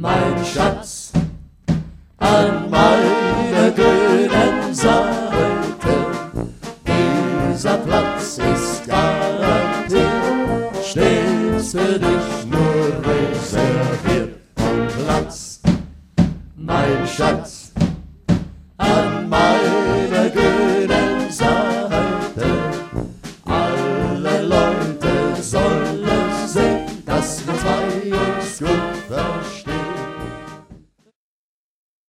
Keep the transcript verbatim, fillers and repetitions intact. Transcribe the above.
mein Schatz, an meiner grünen Seite. Dieser Platz ist garantiert stets für dich